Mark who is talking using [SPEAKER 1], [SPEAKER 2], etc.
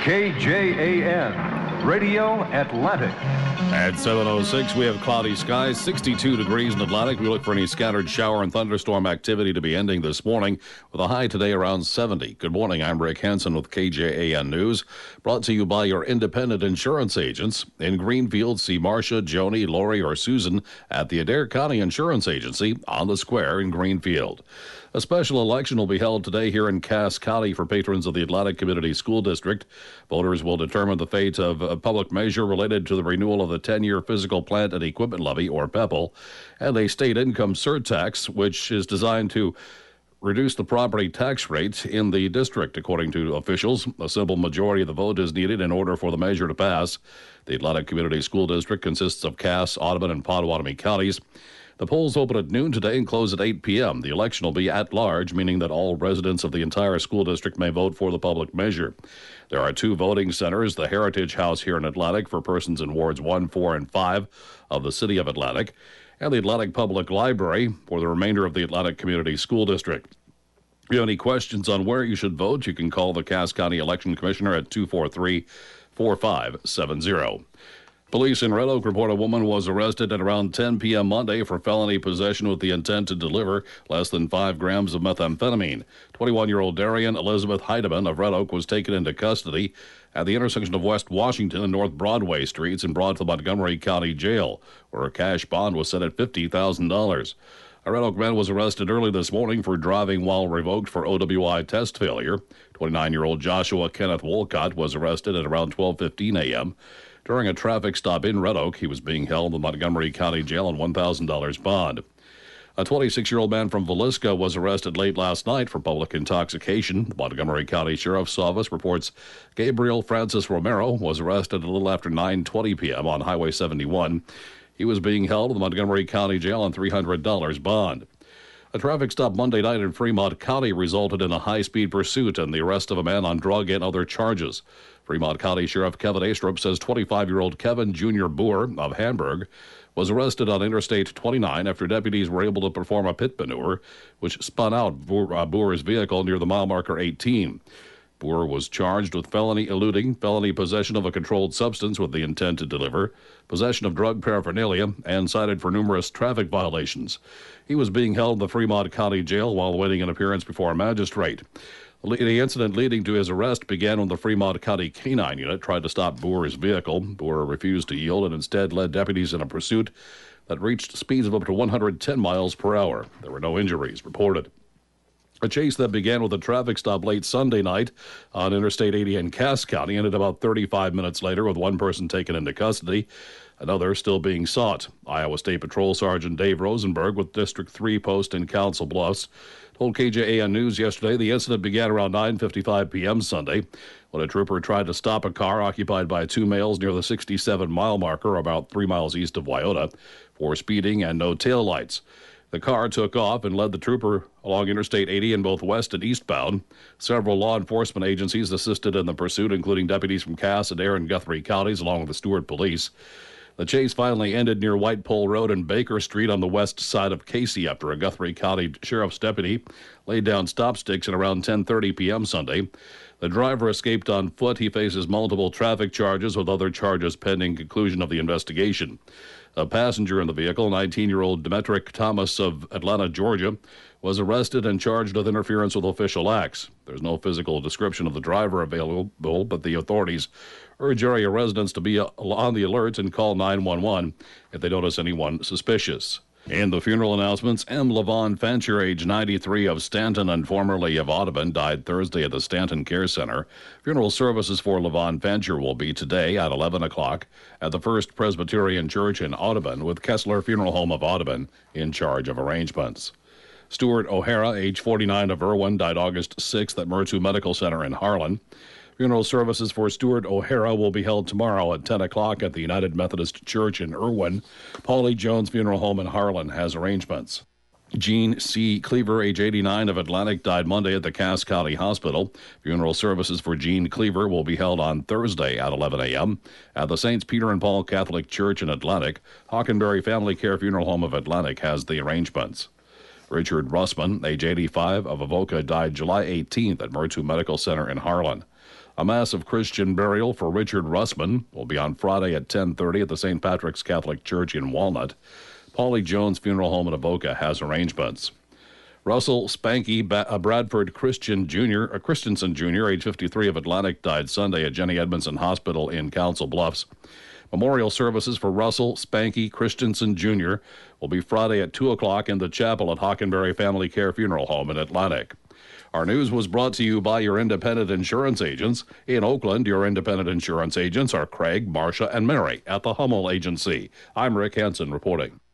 [SPEAKER 1] KJAN, Radio Atlantic.
[SPEAKER 2] At 7:06, we have cloudy skies, 62 degrees in Atlantic. We look for any scattered shower and thunderstorm activity to be ending this morning with a high today around 70. Good morning. I'm Rick Hansen with KJAN News, brought to you by your independent insurance agents. In Greenfield, see Marcia, Joni, Lori, or Susan at the Adair County Insurance Agency on the square in Greenfield. A special election will be held today here in Cass County for patrons of the Atlantic Community School District. Voters will determine the fate of a public measure related to the renewal of the 10-year Physical Plant and Equipment Levy, or PEPL, and a state income surtax, which is designed to reduce the property tax rate in the district. According to officials, a simple majority of the vote is needed in order for the measure to pass. The Atlantic Community School District consists of Cass, Audubon, and Potawatomi counties. The polls open at noon today and close at 8 p.m. The election will be at large, meaning that all residents of the entire school district may vote for the public measure. There are two voting centers, the Heritage House here in Atlantic for persons in wards 1, 4, and 5 of the city of Atlantic, and the Atlantic Public Library for the remainder of the Atlantic Community School District. If you have any questions on where you should vote, you can call the Cass County Election Commissioner at 243-4570. Police in Red Oak report a woman was arrested at around 10 p.m. Monday for felony possession with the intent to deliver less than 5 grams of methamphetamine. 21-year-old Darian Elizabeth Heidemann of Red Oak was taken into custody at the intersection of West Washington and North Broadway Streets and brought to the Montgomery County Jail, where a cash bond was set at $50,000. A Red Oak man was arrested early this morning for driving while revoked for OWI test failure. 29-year-old Joshua Kenneth Wolcott was arrested at around 12:15 a.m. During a traffic stop in Red Oak. He was being held in the Montgomery County Jail on $1,000 bond. A 26-year-old man from Villisca was arrested late last night for public intoxication. The Montgomery County Sheriff's Office reports Gabriel Francis Romero was arrested a little after 9:20 p.m. on Highway 71. He was being held in the Montgomery County Jail on $300 bond. A traffic stop Monday night in Fremont County resulted in a high-speed pursuit and the arrest of a man on drug and other charges. Fremont County Sheriff Kevin Astrup says 25-year-old Kevin Jr. Boer of Hamburg was arrested on Interstate 29 after deputies were able to perform a pit maneuver, which spun out Boer's vehicle near the mile marker 18. Boer was charged with felony eluding, felony possession of a controlled substance with the intent to deliver, possession of drug paraphernalia, and cited for numerous traffic violations. He was being held in the Fremont County Jail while awaiting an appearance before a magistrate. The incident leading to his arrest began when the Fremont County Canine Unit tried to stop Boer's vehicle. Boer refused to yield and instead led deputies in a pursuit that reached speeds of up to 110 miles per hour. There were no injuries reported. A chase that began with a traffic stop late Sunday night on Interstate 80 in Cass County ended about 35 minutes later with one person taken into custody, another still being sought. Iowa State Patrol Sergeant Dave Rosenberg with District 3 post in Council Bluffs told KJAN News yesterday the incident began around 9:55 p.m. Sunday when a trooper tried to stop a car occupied by two males near the 67-mile marker about 3 miles east of Wyoda for speeding and no taillights. The car took off and led the trooper along Interstate 80 in both west and eastbound. Several law enforcement agencies assisted in the pursuit, including deputies from Cass, Adair, and Guthrie counties, along with the Stewart Police. The chase finally ended near White Pole Road and Baker Street on the west side of Casey after a Guthrie County Sheriff's deputy laid down stop sticks at around 10:30 p.m. Sunday. The driver escaped on foot. He faces multiple traffic charges with other charges pending conclusion of the investigation. A passenger in the vehicle, 19-year-old Demetric Thomas of Atlanta, Georgia, was arrested and charged with interference with official acts. There's no physical description of the driver available, but the authorities urge area residents to be on the alert and call 911 if they notice anyone suspicious. In the funeral announcements, M. Levon Fancher, age 93, of Stanton and formerly of Audubon, died Thursday at the Stanton Care Center. Funeral services for Levon Fancher will be today at 11 o'clock at the First Presbyterian Church in Audubon, with Kessler Funeral Home of Audubon in charge of arrangements. Stuart O'Hara, age 49, of Irwin, died August 6th at Mertu Medical Center in Harlan. Funeral services for Stuart O'Hara will be held tomorrow at 10 o'clock at the United Methodist Church in Irwin. Paulie Jones Funeral Home in Harlan has arrangements. Gene C. Cleaver, age 89, of Atlantic, died Monday at the Cass County Hospital. Funeral services for Gene Cleaver will be held on Thursday at 11 a.m. at the Saints Peter and Paul Catholic Church in Atlantic. Hockenberry Family Care Funeral Home of Atlantic has the arrangements. Richard Russman, age 85, of Avoca, died July 18th at Mertu Medical Center in Harlan. A massive Christian burial for Richard Russman will be on Friday at 10:30 at the St. Patrick's Catholic Church in Walnut. Paulie Jones Funeral Home in Avoca has arrangements. Russell Spanky Bradford Christensen Jr., age 53 of Atlantic, died Sunday at Jenny Edmondson Hospital in Council Bluffs. Memorial services for Russell Spanky Christensen Jr. will be Friday at 2 o'clock in the chapel at Hockenberry Family Care Funeral Home in Atlantic. Our news was brought to you by your independent insurance agents. In Oakland, your independent insurance agents are Craig, Marcia, and Mary at the Hummel Agency. I'm Rick Hansen reporting.